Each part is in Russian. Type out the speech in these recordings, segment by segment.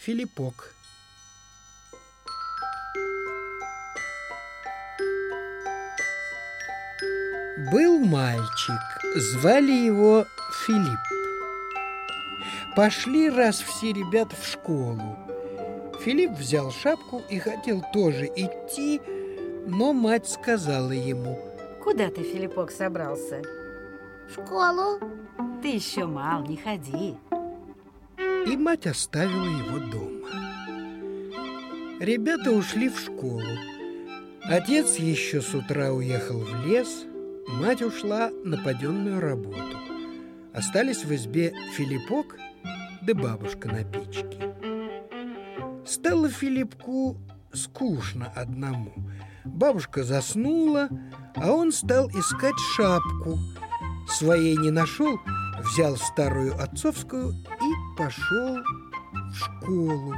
Филиппок. Был мальчик, звали его Филипп. Пошли раз все ребята в школу. Филипп взял шапку и хотел тоже идти, но мать сказала ему: «Куда ты, Филиппок, собрался?» В школу. «Ты еще мал, не ходи». И мать оставила его дома. Ребята ушли в школу. Отец еще с утра уехал в лес, мать ушла на паденную работу. Остались в избе Филиппок да бабушка на печке. Стало Филиппку скучно одному. Бабушка заснула, а он стал искать шапку. Своей не нашел, взял старую отцовскую и пошел в школу.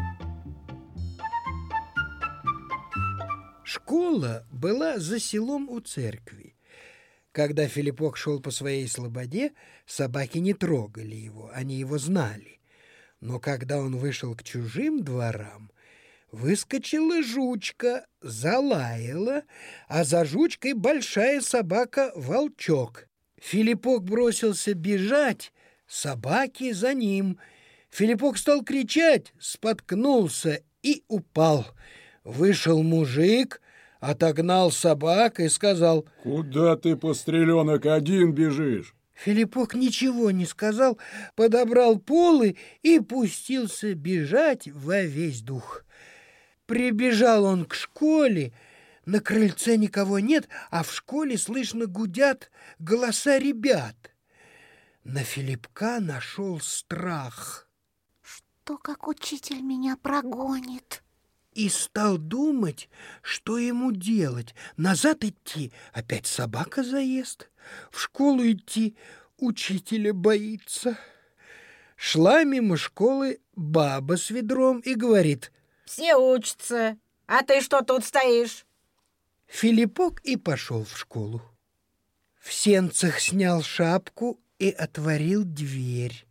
Школа была за селом у церкви. Когда Филиппок шел по своей слободе, собаки не трогали его, они его знали. Но когда он вышел к чужим дворам, выскочила жучка, залаяла, а за жучкой большая собака-волчок. Филиппок бросился бежать, собаки за ним. Филиппок стал кричать, споткнулся и упал. Вышел мужик, отогнал собак и сказал: «Куда ты, постреленок, один бежишь?» Филиппок ничего не сказал, подобрал полы и пустился бежать во весь дух. Прибежал он к школе, на крыльце никого нет, а в школе слышно гудят голоса ребят. На Филиппка нашел страх. Что, как учитель меня прогонит? И стал думать, что ему делать. Назад идти, опять собака заест. В школу идти, учителя боится. Шла мимо школы баба с ведром и говорит: «Все учатся, а ты что тут стоишь?» Филиппок и пошел в школу. В сенцах снял шапку и отворил дверь.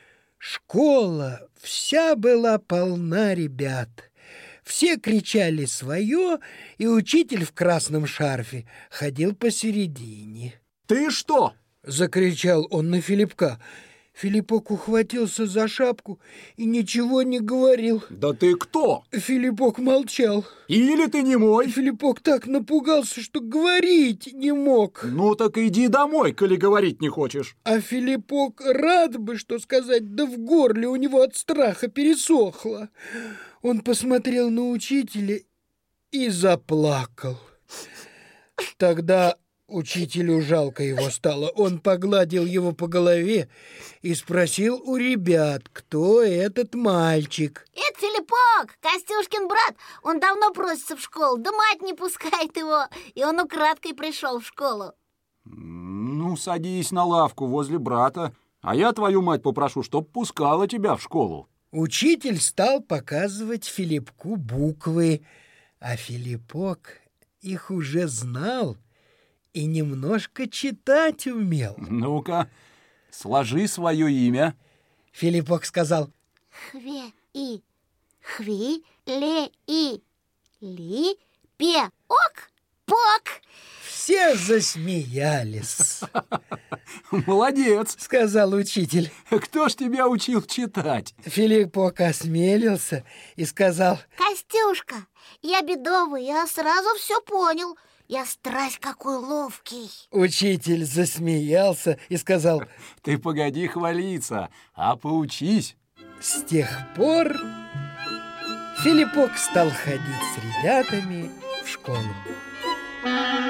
Школа вся была полна ребят. Все кричали свое, и учитель в красном шарфе ходил посередине. «Ты что?» — закричал он на Филиппка. Филиппок ухватился за шапку и ничего не говорил. «Да ты кто? Филиппок молчал. Или ты не мой?» Филиппок так напугался, что говорить не мог. «Ну так иди домой, коли говорить не хочешь». А Филиппок рад бы, что сказать, да в горле у него от страха пересохло. Он посмотрел на учителя и заплакал. Тогда учителю жалко его стало. Он погладил его по голове и спросил у ребят, кто этот мальчик. Это Филиппок, Костюшкин брат. Он давно просится в школу, да мать не пускает его. И он украдкой пришел в школу. Ну, садись на лавку возле брата, а я твою мать попрошу, чтоб пускала тебя в школу. Учитель стал показывать Филиппку буквы, а Филиппок их уже знал и немножко читать умел. Ну-ка, сложи свое имя. Филиппок сказал: Хве-и, хви-ле-и, ли-пе-ок, пок. Все засмеялись. Молодец, Сказал учитель. Кто ж тебя учил читать? Филиппок осмелился и сказал: Костюшка, я бедовый, я сразу все понял. Я страсть какой ловкий. Учитель засмеялся и сказал: Ты погоди хвалиться, а поучись. С тех пор Филиппок стал ходить с ребятами в школу.